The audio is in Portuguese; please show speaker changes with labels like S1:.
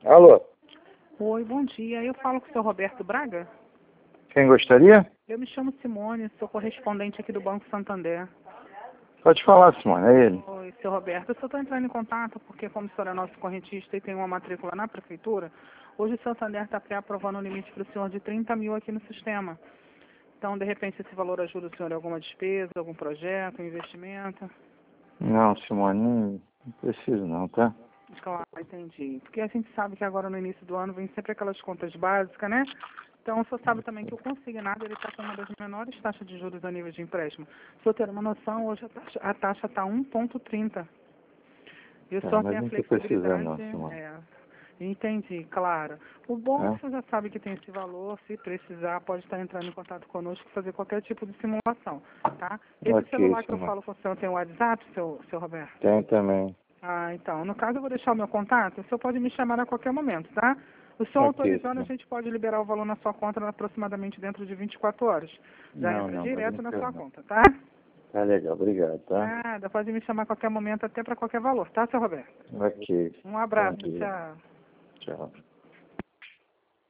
S1: Alô,
S2: Oi, bom dia. Eu falo com o seu Roberto Braga?
S1: quem gostaria?
S2: Eu me chamo Simone, sou correspondente aqui do Banco Santander.
S1: Pode falar, Simone, é ele.
S2: Oi, seu Roberto. Eu só estou entrando em contato porque, como o senhor é nosso correntista e tem uma matrícula na prefeitura, hoje o Santander está pré-aprovando um limite para o senhor de 30 mil aqui no sistema. Então, de repente, esse valor ajuda o senhor em alguma despesa, algum projeto, um investimento?
S1: Não, Simone, não preciso não, tá?
S2: Claro, entendi. Porque a gente sabe que agora no início do ano vem sempre aquelas contas básicas, né? Então, o senhor sabe também que o consignado está com uma das menores taxas de juros a nível de empréstimo. Se eu ter uma noção, hoje a taxa está 1,30. E o
S1: É,
S2: senhor
S1: mas
S2: tem a
S1: não estou precisando
S2: flexibilidade.
S1: não, Simone.
S2: Entendi, claro. O bom é que o
S1: Tá?
S2: senhor já sabe que tem esse valor. Se precisar, pode estar entrando em contato conosco e fazer qualquer tipo de simulação, tá? Esse
S1: Ok,
S2: celular que eu
S1: Simone.
S2: falo com o senhor tem o WhatsApp, seu Roberto?
S1: Tem também.
S2: Ah, então, no caso eu vou deixar o meu contato, o senhor pode me chamar a qualquer momento, tá? O senhor
S1: Ok,
S2: autorizando, a
S1: Simone.
S2: gente pode liberar o valor na sua conta aproximadamente dentro de 24 horas. Já
S1: Não,
S2: entra
S1: não, mas
S2: direto
S1: não
S2: na
S1: quero
S2: sua
S1: não.
S2: conta, tá?
S1: Tá legal, obrigado, tá?
S2: Nada, pode me chamar a qualquer momento, até para qualquer valor, tá, seu Roberto?
S1: Ok.
S2: Um
S1: Bom
S2: abraço,
S1: dia.
S2: tchau.
S1: Tchau.